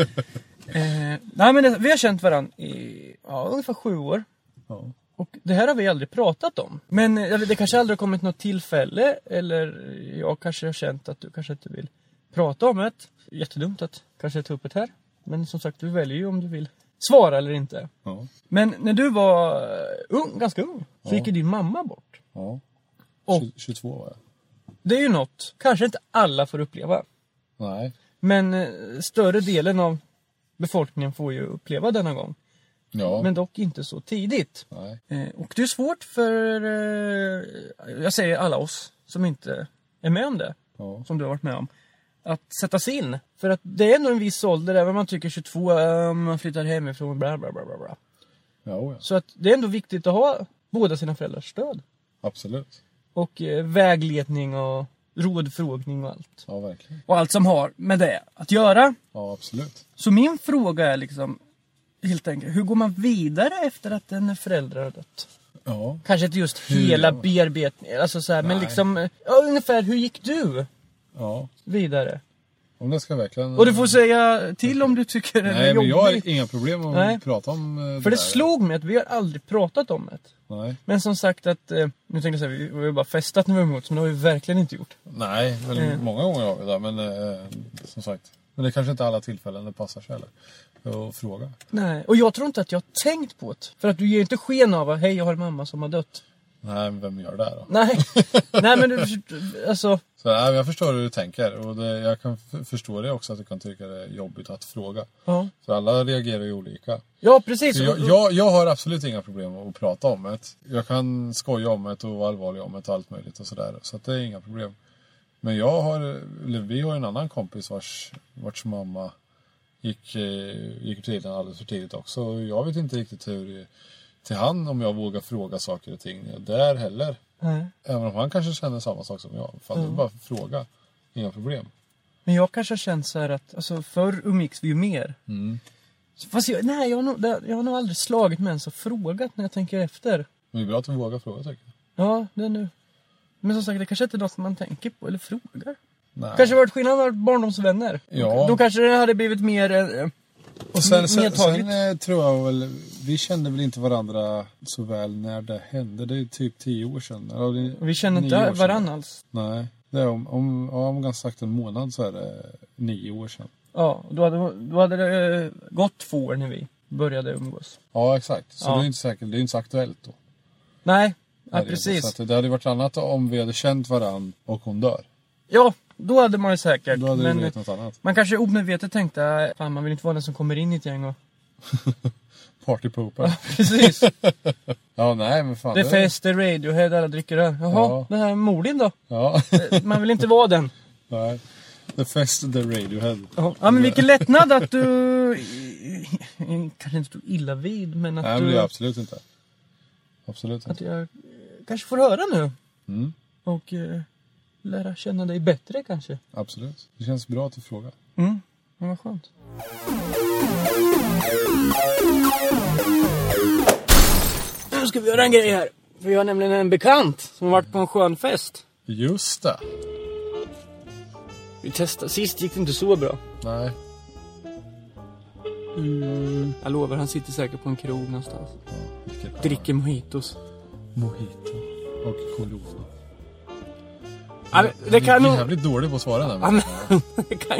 eh, nej, men det, vi har känt varandra i ja, ungefär sju år. Ja. Och det här har vi aldrig pratat om. Men eller, det kanske aldrig har kommit något tillfälle. Eller jag kanske har känt att du kanske inte vill prata om det. Jättedumt att kanske ta upp det här. Men som sagt, du väljer ju om du vill svara eller inte. Ja. Men när du var ung, ganska ung, så Ja. gick ju din mamma bort. Ja. Och- Tju- tjugotvå var jag. Det är ju något, kanske inte alla får uppleva. Nej. Men eh, större delen av befolkningen får ju uppleva denna gång. Ja. Men dock inte så tidigt. Nej. Eh, och det är svårt för, eh, jag säger alla oss som inte är med om det. Ja. Som du har varit med om. Att sätta sig in. För att det är ändå en viss ålder, även om man tycker tjugotvå, eh, man flyttar hemifrån, bla bla bla bla bla. Ja, oh ja. Så att det är ändå viktigt att ha båda sina föräldrars stöd. Absolut. Och eh, vägledning och rådfrågning och allt. Ja, verkligen. Och allt som har med det att göra. Ja, absolut. Så min fråga är liksom helt enkelt, hur går man vidare efter att en förälder har dött? Ja. Kanske inte just Hur- hela bearbetningen, alltså så här, men Nej. liksom, ja, ungefär, hur gick du Ja. vidare? Om det ska verkligen... Och du får säga till om du tycker det är Nej, men jobbigt. jag har inga problem att Nej. prata om eh, För det där. slog mig att vi har aldrig pratat om det. Nej. Men som sagt att, eh, nu tänkte jag säga, vi vi har bara festat när vi umgåtts, men det har vi verkligen inte gjort. Nej, men Mm. många gånger har vi det. Men eh, som sagt. Men det är kanske inte alla tillfällen det passar sig heller. Att fråga. Nej, och jag tror inte att jag har tänkt på det. För att du ger inte sken av att, hej, jag har en mamma som har dött. Nej, men vem gör det då? Nej, nej men du, alltså, Så, nej, men jag förstår hur du tänker. Och det, jag kan f- förstå det också att du kan tycka det är jobbigt att fråga. ja. För alla reagerar ju olika. Ja, precis. Så jag, jag, jag har absolut inga problem att prata om det. Jag kan skoja om det och vara allvarlig om det och allt möjligt och sådär. Så att det är inga problem. Men jag har, eller vi har en annan kompis vars, vars mamma gick, eh, gick till den alldeles för tidigt också. Och jag vet inte riktigt hur till han om jag vågar fråga saker och ting där heller. Nej. Även om han kanske känner samma sak som jag. Fan, det är bara att fråga. Inga problem. Men jag kanske har känt så här att, alltså förr umgicks vi ju mer. Mm. Fast jag, nej, jag har, nog, jag har nog aldrig slagit med ens och frågat när jag tänker efter. Men det är bra att du vågar fråga, tycker jag. Ja, det är nu. Men som sagt, det kanske inte är något man tänker på eller frågar. Nej. Kanske varit skillnad varit barndomsvänner. Ja. Då kanske det hade blivit mer... Eh, Och sen, sen, medtaget. sen eh, tror jag väl, vi kände väl inte varandra så väl när det hände. Det är typ tio år sedan. Eller, det, vi känner nio inte år sedan. varann alls. Nej, det är om, om, om ganska sagt en månad så är det nio år sedan. Ja, då hade, då hade det eh, gått två år när vi började umgås. Ja, exakt. Så Ja. det är inte säkert, det är inte så aktuellt då. Nej, ja, Är det precis. inte. Så att det hade varit annat om vi hade känt varann och hon dör. Ja, då hade man ju säkert. Då hade det men blivit något annat. man kanske omedvetet tänkte, fan man vill inte vara den som kommer in i ett gäng och... Partypooper. Precis. Ja, nej men fan. Det är fest, det är Radiohead, alla dricker öl. Jaha, Ja. det här Mordin då? Ja, Eh, Man vill inte vara den. nej. The Fest, the Radiohead. Ja, ja men vilken lättnad att du... i- i- Kanske inte stod illa vid, men att Nej, men det du... är absolut inte. Absolut Att inte. jag eh, kanske får höra nu. Mm, Och eh, lära känna dig bättre kanske. absolut. Det känns bra att du frågar. Mm, ja, vad skönt. Nu ska vi göra en grej här. För vi har nämligen en bekant som har varit på en skön fest. Just det. Vi testade. Sist gick det inte så bra. Nej. Mm, jag lovar, han sitter säkert på en krog någonstans. Ja, vilket Dricker mojitos. mojito och corona. Ja, men det kan Jag är nog... jävligt dålig på att svara där. Ja, Men... men, det kan...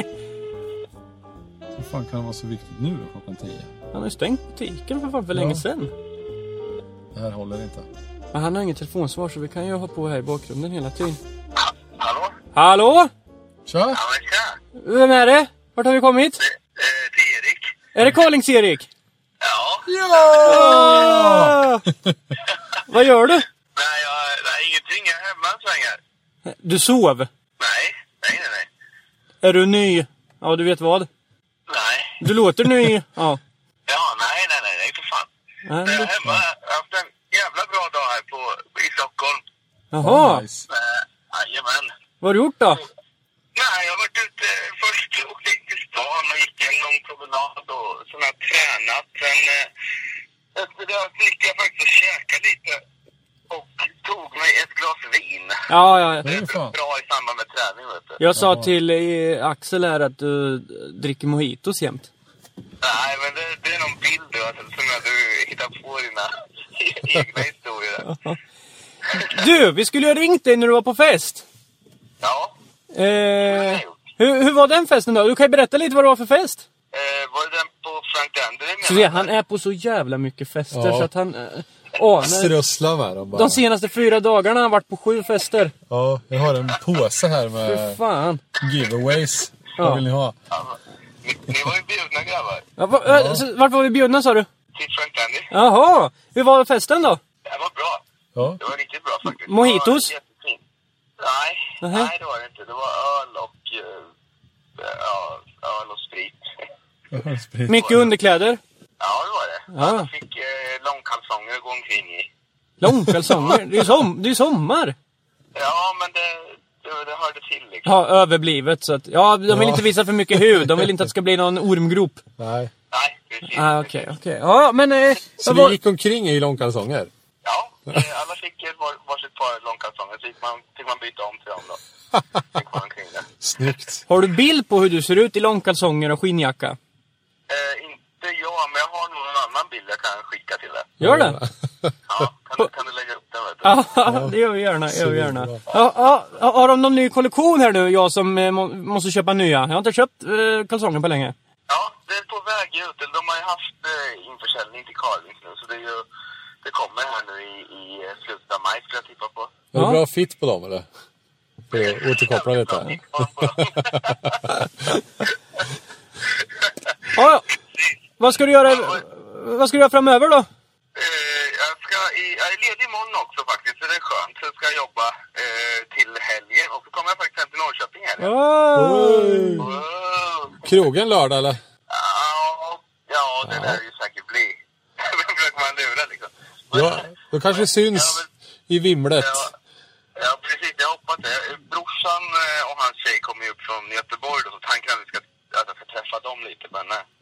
Hur fan kan det vara så viktigt nu då, klockan tio? Han har ju stängt butiken för fan för Ja. länge sedan. Det här håller inte. Men han har inget telefonsvar så vi kan ju ha på här i bakgrunden hela tiden. Hallå? Hallå? Tja! Ja, men tja. Vem är det? Vart har vi kommit? Eh, till Erik. Är det Karlings-Erik? Ja. Ah! Vad gör du? Nej, jag, nej, ingenting. Jag är hemma en sväng här. Du sov. Nej, nej, nej, nej. Är du ny? Ja, du vet vad? Nej. Du låter ny. Ja. Ja, nej, nej, nej, nej, för fan. Nej, Jag är men- hemma. Jag har haft en jävla bra dag här på, i Stockholm. Jaha. Nice. Eh, Jajamän. Vad har du gjort då? Nej, jag har varit ute först och gick till stan och gick en lång promenad och sen har jag tränat. Sen eh, efter det gick jag faktiskt och käkade lite och tog mig ett glas vin. Ja, ja. ja. Det är ju fan. Bra i samband med träning, vet du. Jag sa Jaha. till eh, Axel här att du dricker mojitos jämt. Nej, men det, det är någon bild du, alltså, som jag, du hittar på dina egna historier. Du, vi skulle ju ha ringt dig när du var på fest. Ja, Eh, hur, hur var den festen då? Du kan ju berätta lite vad det var för fest. eh, var det den på Frank Dandry? Så det, han är på så jävla mycket fester Ja. så att han... Eh, anar. Strössla med dem bara. De senaste fyra dagarna har han varit på sju fester. Ja, jag har en påse här Fy med fan. giveaways. Ja. Vad vill ni ha? Ja, ni, ni var ju bjudna grabbar. Ja, va, ja. så, vart var vi bjudna sa du? Till Frank Dandry. Jaha, hur var festen då? Det var bra. Ja. Det var riktigt bra faktiskt. Mojitos? Det var jättefint. Nej, Nähä. nej det var det inte. Det var öl och, eh, ja, öl och sprit. Mycket underkläder. Ja, det var det. Ja. Jag fick eh, långkalsonger att gå omkring i. Långkalsonger. Det är ju som, det är sommar. Ja, men det, det, det hörde till liksom. Ja, överblivet så att... Ja, de vill inte visa för mycket hud. De vill inte att det ska bli någon ormgrop. Nej. Nej, precis. Ah, okej, okej. Ja, men... Eh, Så vad vi var... gick omkring i långkalsonger? Ja, eh, alla fick ett var, varsitt par långkalsonger. Så fick man, fick man byta om till dem då. Fick man omkring det. Snyggt. Har du bild på hur du ser ut i långkalsonger och skinnjacka? Eh, inte jag, men jag har nog en annan bild jag kan skicka till dig. Gör det? Ja, kan, kan du lägga upp den, vet du? Ja, det gör vi gärna. Gör vi gärna. Ja, ja, har de någon ny kollektion här nu? Jag som eh, må, måste köpa nya. Jag har inte köpt eh, kalsonger på länge. Ja, det är på väg ut. De har ju haft eh, införsäljning till Carlings nu, så det är ju... Det kommer här nu i, i slutet av maj, skulle jag tippa på. Är det Ja. bra fit på dem eller? För att återkoppla lite. Ja, ja. Vad ska du göra, vad ska du göra framöver då? Eh, jag, ska i, jag är ledig imorgon också faktiskt, så det är skönt. Så ska jag jobba eh, till helgen. Och så kommer jag faktiskt hem till Norrköping här. Oj. Wow. Krogen lördag eller? Ja, ja, det lär det ju säkert bli. Vem försöker man lura liksom? Men, Ja, då kanske det syns Ja, men- i vimlet. Ja, ja, precis. Jag hoppas det. Brorsan eh, och hans tjej kommer ju upp från Göteborg då, så tanken är att vi ska, att jag ska träffa dem lite. Men, eh,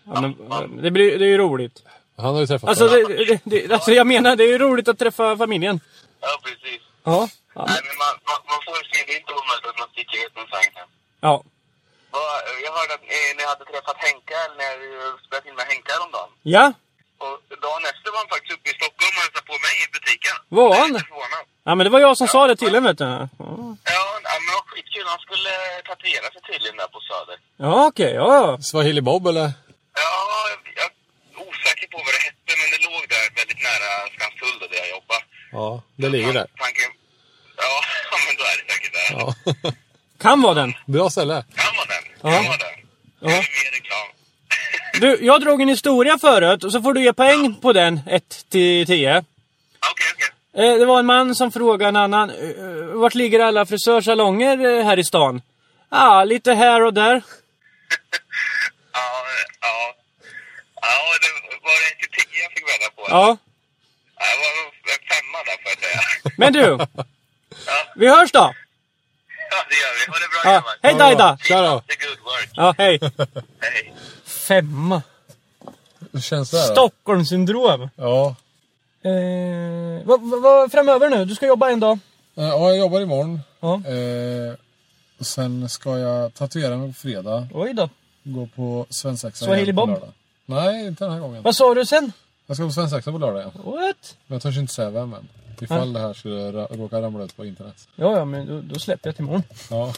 Ja, men, det, blir, det är ju roligt. Han har ju träffat Alltså, det, det, det, alltså jag menar, det är ju roligt att träffa familjen. Ja, precis. Ja. Ja. Nej, men man, man, man får se, det är inte omöjligt att man sticker ut någon säng. Ja. Jag hörde att ni, ni hade träffat Henka, när vi spelade in med Henka om dagen. Ja. Och dagen efter var han faktiskt uppe i Stockholm och hälsade på mig i butiken. Var han? Jag är förvånad. Ja, men det var jag som sa det till honom, vet du. Ja, Ja, ja, men vad skitkul. Han skulle tatuera sig tydligen där på Söder. ja okej. Ja, ja. Swahili Bob eller? Ja, jag är osäker på vad det hette, men det låg där väldigt nära Skanstull där jag jobbar. Ja, det ligger där. Tanken, ja, men då är det säkert där. Ja. Kan vara den. Bra ställe. Kan vara den. Ja. Kan vara den. Ja. Det är mer reklam. Du, jag drog en historia förut och så får du ge poäng på den, ett till tio. Okej, okej. Eh, Det var en man som frågade en annan, eh, vart ligger alla frisörsalonger eh, här i stan? Ja, ah, lite här och där. Ja, ja. Ja, det var det till tio jag fick välja på. Ja, Ja, det var en femma där, får jag säga. men du, Ja, vi hörs då. ja det gör vi. Ha det bra, Ja, grabbar. hej Daida. Keep Tja då. up the good work. Ja, hej. Hej. Femma. Hur känns det här då? Stockholmssyndrom. Ja. Eh, vad, vad, vad framöver nu? Du ska jobba en dag. Eh, Ja, jag jobbar imorgon. Ja. Eh, och sen ska jag tatuera mig på fredag. Oj då. Gå på svensexa Swahili igen på Bob? lördag. Nej, inte den här gången. Vad sa du sen? Jag ska på svensexa på lördag igen. What? Men jag törs inte säga vem än. Ifall det här skulle ra- råka ramla ut på internet. Ja, ja, men då, då släpper jag till imorgon. Ja.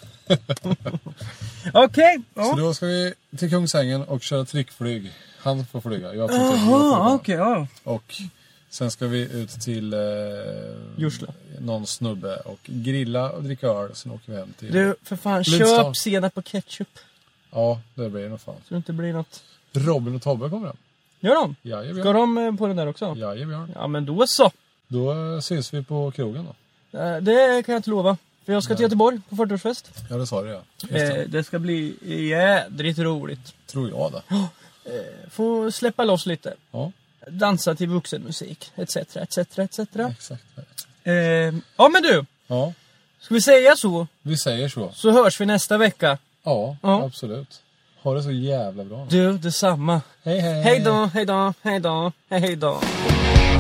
Okej. Så Ja. då ska vi till Kungsängen och köra trickflyg. Han får flyga. Jag får inte Jaha, okej, ja. Och sen ska vi ut till eh, Jursla. någon snubbe och grilla och dricka öl. Sen åker vi hem till... Du, för fan, Lindstam. köp senap på ketchup. Ja, det blir det nog fan. Så det inte blir något. Robin och Tobbe kommer hem. Gör de? Jajamän. Ska de eh, på den där också? Jajamän. Ja, men då så. Då eh, syns vi på krogen då. Eh, Det kan jag inte lova. För jag ska till Göteborg på fyrtioårsfest. Ja, det sa du ja. Just det. Eh, det ska bli jädrigt roligt. Tror jag det. Få släppa loss lite. Ja, Dansa till vuxenmusik. Etc, etc, etc. exakt. Eh, ja, men du. Ja, Ska vi säga så? vi säger så. Så hörs vi nästa vecka. Ja, Ja. absolut. Ha det så jävla bra. Du, detsamma. Hej, hej. Hej då, hej då, hej då, hej då.